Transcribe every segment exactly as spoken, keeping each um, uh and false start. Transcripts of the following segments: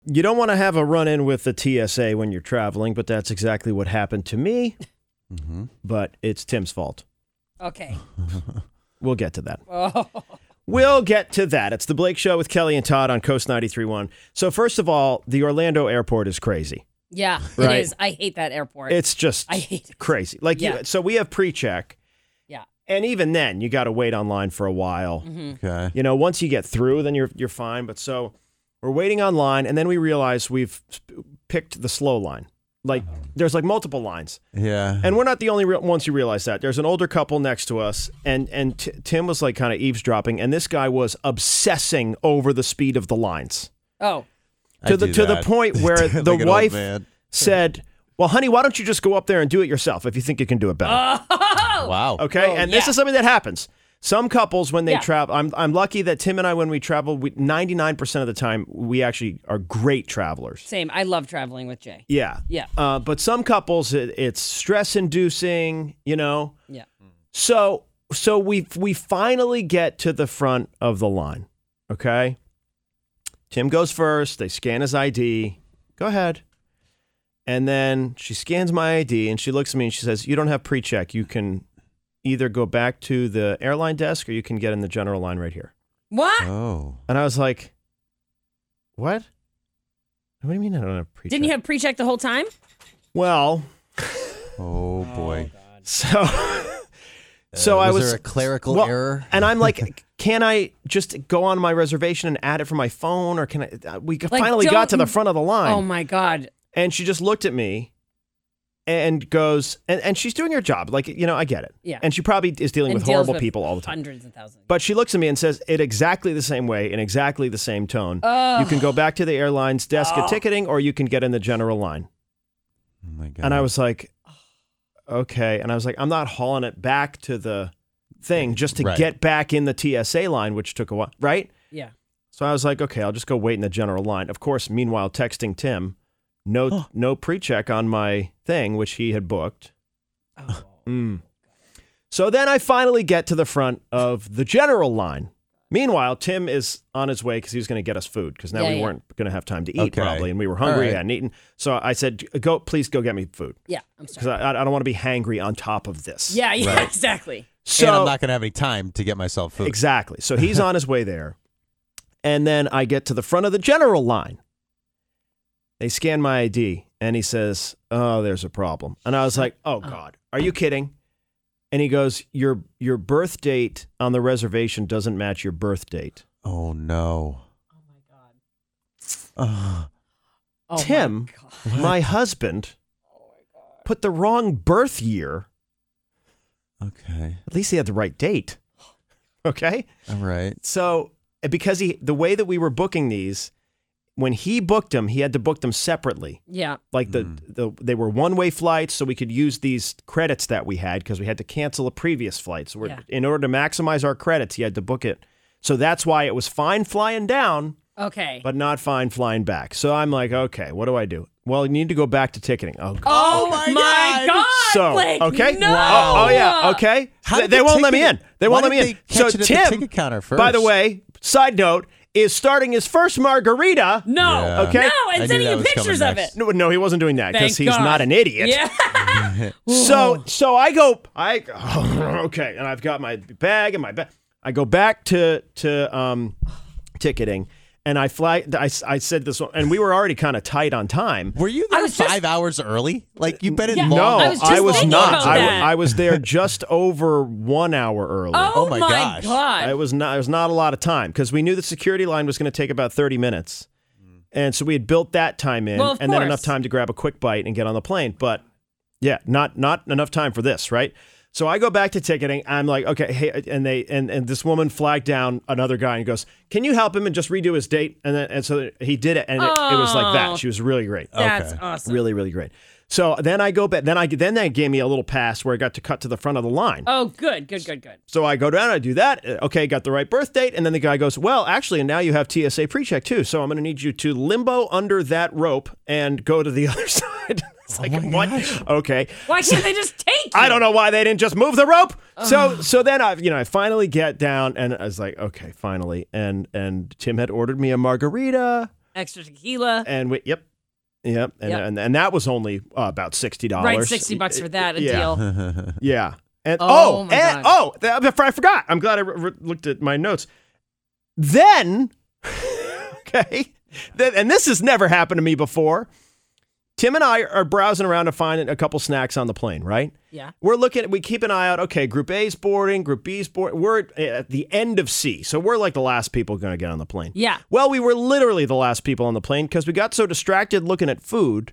you don't want to have a run-in with the T S A when you're traveling, but that's exactly what happened to me. Mm-hmm. But it's Tim's fault. Okay. We'll get to that. Oh. We'll get to that. It's the Blake Show with Kelly and Todd on Coast ninety-three point one. So first of all, the Orlando airport is crazy. Yeah, right? It is. I hate that airport. It's just I hate it. crazy. Like, yeah. you, so we have pre-check. Yeah. And even then, you got to wait online for a while. Mm-hmm. Okay. You know, once you get through, then you're you're fine. But so we're waiting online, and then we realize we've picked the slow line. Like, there's like multiple lines. Yeah. And we're not the only re- ones who realize that. There's an older couple next to us, and and t- Tim was like kind of eavesdropping, and this guy was obsessing over the speed of the lines. Oh. To I the do to that. the point where Like the an old wife man. said, "Well, honey, why don't you just go up there and do it yourself if you think you can do it better?" Oh. Wow. Okay, Oh, and this yeah. is something that happens. Some couples, when they Yeah. travel, I'm I'm lucky that Tim and I, when we travel, we, ninety-nine percent of the time, we actually are great travelers. Same. I love traveling with Jay. Yeah, Yeah. Uh, but some couples, it, it's stress-inducing, you know. Yeah. So so we we finally get to the front of the line. Okay. Tim goes first. They scan his I D. Go ahead. And then she scans my I D and she looks at me and she says, "You don't have pre-check. You can either go back to the airline desk or you can get in the general line right here." What? Oh. And I was like, "What? What do you mean I don't have pre-check?" Didn't you have pre-check the whole time? Well, Oh boy. so so Uh, I was was there a clerical well, error? and I'm like, can I just go on my reservation and add it from my phone, or can I? uh, We Like, finally got to the don't- front of the line, Oh my God. and she just looked at me and goes, and, and she's doing her job, like, you know, I get it, Yeah. and she probably is dealing And with deals horrible with people all the time. Hundreds and thousands. But she looks at me and says it exactly the same way in exactly the same tone. Ugh. You can go back to the airline's desk Oh. at ticketing, or you can get in the general line. Oh my God. And I was like, okay. And I was like, I'm not hauling it back to the thing just to Right. get back in the T S A line, which took a while, right? Yeah. So I was like, okay, I'll just go wait in the general line. Of course, meanwhile, texting Tim, no, no pre-check on my thing, which he had booked. Oh. Mm. So then I finally get to the front of the general line. Meanwhile, Tim is on his way because he was going to get us food because now Yeah, we yeah. weren't going to have time to eat Okay. probably, and we were All hungry, right. hadn't eaten. So I said, "Go, please go get me food Yeah. I'm because sorry. I, I don't want to be hangry on top of this." Yeah. Yeah. Right. Exactly. So and I'm not going to have any time to get myself food. exactly. So he's on his way there, and then I get to the front of the general line. They scan my I D, and he says, "Oh, there's a problem." And I was like, "Oh God, are you kidding?" And he goes, "Your your birth date on the reservation doesn't match your birth date." Oh no. Oh my God. Uh, Oh Tim, my God. my husband, put the wrong birth year. okay. At least he had the right date. Okay? All right. So, because he the way that we were booking these, when he booked them, he had to book them separately. Yeah. Like the, the they were one-way flights, so we could use these credits that we had because we had to cancel a previous flight. So we're, Yeah. in order to maximize our credits, he had to book it. So that's why it was fine flying down, Okay. but not fine flying back. So I'm like, okay, what do I do? Well, you need to go back to ticketing. Oh, God. Oh, my my God. God. So, Blake, okay. No. Oh, oh, yeah. Okay. How They, did they the won't let me in. ticket- They won't why let me did in. they So catch it at the Tim, ticket counter first? by the way, side note, is starting his first margarita. No. Yeah. Okay. No. I And knew sending that you was coming pictures of next. it. No, no, he wasn't doing that because Thank he's God. not an idiot. Yeah. So, so I go, I okay, and I've got my bag and my bag. I go back to to um, ticketing, and I fly. I, I said this, and we were already kind of tight on time. Were you there was just- five hours early? Like you've been in Yeah. long. No, I was just I was thinking not. about I, that. I was there just over one hour early. Oh, Oh my my gosh. God. It was not. It was not a lot of time because we knew the security line was going to take about thirty minutes, and so we had built that time in, Well, of and then course. enough time to grab a quick bite and get on the plane. But yeah, not not enough time for this, right? So I go back to ticketing. I'm like, okay, hey, and they and, and this woman flagged down another guy and goes, "Can you help him and just redo his date?" And then and so he did it, and it, it was like Oh. that. She was really great. That's Okay. awesome. Really, really great. So then I go back. Then I then they gave me a little pass where I got to cut to the front of the line. Oh, good, good, good, good. So I go down, I do that. Uh, Okay, got the right birth date. And then the guy goes, well, actually, now you have T S A pre-check too. So I'm going to need you to limbo under that rope and go to the other side. It's like, what? Okay. Why can't they just take you? I don't know why they didn't just move the rope. So so then I you know I finally get down and I was like, okay, finally. And and Tim had ordered me a margarita. Extra tequila. And we, yep. Yep. And, Yep. and and that was only uh, about sixty dollars. Right, sixty bucks for that, a yeah. deal. Yeah. And Oh, oh, my and, God. oh, th- I forgot. I'm glad I re- re- looked at my notes. Then, okay, then, and this has never happened to me before. Tim and I are browsing around to find a couple snacks on the plane, right? Yeah. We're looking, we keep an eye out. Okay, Group A's boarding, Group B's boarding. We're at the end of C, so we're like the last people going to get on the plane. Yeah. Well, we were literally the last people on the plane because we got so distracted looking at food,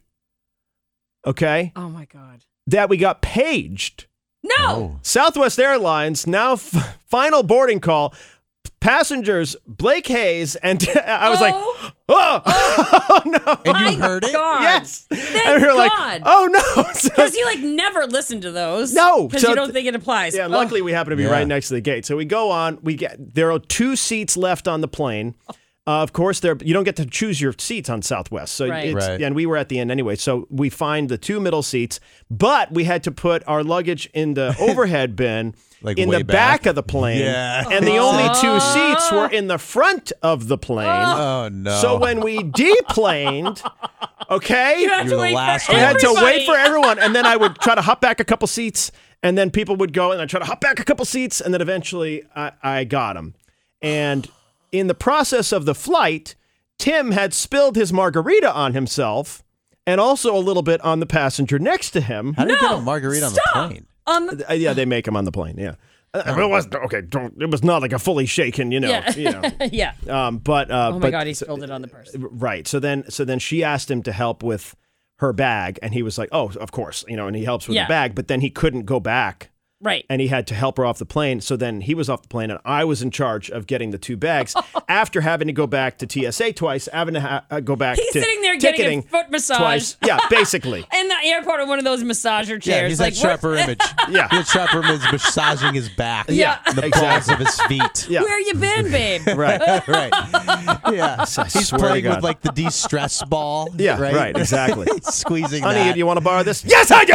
okay, Oh, my God. that we got paged. No. Oh. Southwest Airlines, now f- final boarding call. Passengers Blake Hayes, and I was like, Oh. oh, oh no. And you My heard it? God. Yes. Thank and we were like, God. oh no. So- Because you like never listen to those. No, Because so you don't th- think it applies. yeah, Oh. luckily we happen to be Yeah. right next to the gate. So we go on, we get, there are two seats left on the plane. Uh, of course, there you don't get to choose your seats on Southwest. So Right. it's, Right. and we were at the end anyway. So we find the two middle seats, but we had to put our luggage in the overhead bin Like in way the back. back? of the plane. Yeah. And the only two seats were in the front of the plane. Oh, no. So when we deplaned, okay, You have You to were the wait last for I had to everybody. wait for everyone, and then I would try to hop back a couple seats, and then people would go, and I try to hop back a couple seats, and then eventually I, I got them. And in the process of the flight, Tim had spilled his margarita on himself, and also a little bit on the passenger next to him. How do you get No, a margarita stop. on the plane? On the, Uh, yeah, they make them on the plane. Yeah, Uh, it was okay. Don't, it was not like a fully shaken, you know. yeah. You know. yeah. Um, but uh, Oh, my but God. He spilled it on the person. Right. So then, so then she asked him to help with her bag, and he was like, "Oh, of course," you know, and he helps with Yeah. the bag. But then he couldn't go back, Right. and he had to help her off the plane. So then he was off the plane, and I was in charge of getting the two bags. After having to go back to T S A twice, having to ha- uh, go back He's to sitting there getting a ticketing foot massage. twice. Yeah, basically. In the airport on one of those massager chairs. Yeah, he's like, that sharper where- image. Yeah. That sharper image massaging his back. Yeah. And the Exactly. balls of his feet. Yeah. Where you been, babe? Right. Right. Yeah. I He's swear to playing God. with like the de-stress ball. Yeah, Right. right, exactly. He's squeezing Honey, that. do you want to borrow this? Yes, I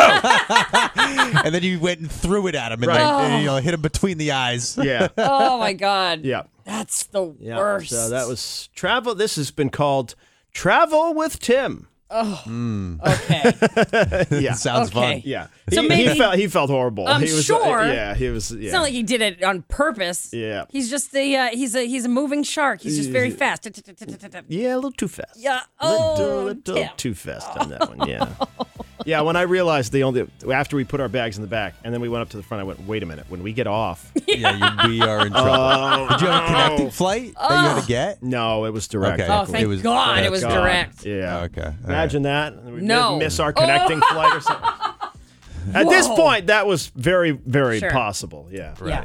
do. And then you went and threw it at him and, Right. then, and, you know, hit him between the eyes. Yeah. Oh, my God. Yeah. That's the Yeah. worst. So that was travel. This has been called Travel with Tim. Okay. Yeah. Sounds Okay. fun. Yeah. So he, maybe- he felt he felt horrible. I'm he was, sure. Yeah, he was. Yeah. It's not like he did it on purpose. Yeah. He's just the uh, he's a he's a moving shark. He's just very fast. yeah, a little too fast. Yeah. Little, Oh, little Tim. too fast on that one. Yeah. Yeah. When I realized the only after we put our bags in the back and then we went up to the front, I went, wait a minute. When we get off, Yeah, you, we are in trouble. oh, Did you have a connecting flight that you had to get? no, it was direct. Okay. Oh, luckily. thank It was- God thank it was God. direct. Yeah. Okay. all Imagine that. We No. miss our connecting flight or something. At this Whoa. point, that was very, very Sure. possible. Yeah. Yeah.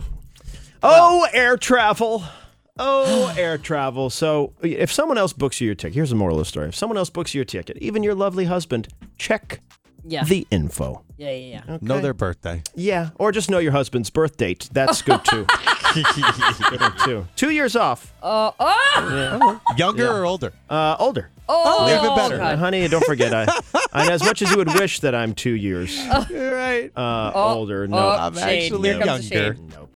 Oh, air travel. Oh, air travel. So if someone else books you your ticket, here's the moral of the story. If someone else books you your ticket, even your lovely husband, check Yeah. the info. Yeah. Yeah. Yeah. Know their birthday. Yeah, or just know your husband's birth date. That's good too. Good one, too. Two years off. Oh. Oh. Younger or older? Uh, older. Oh. even better. Uh, God. honey, don't forget, I, I, as much as you would wish that I'm two years You're right. uh, Oh. older, no. Oh, I'm shade. actually Here comes the younger. shade. No.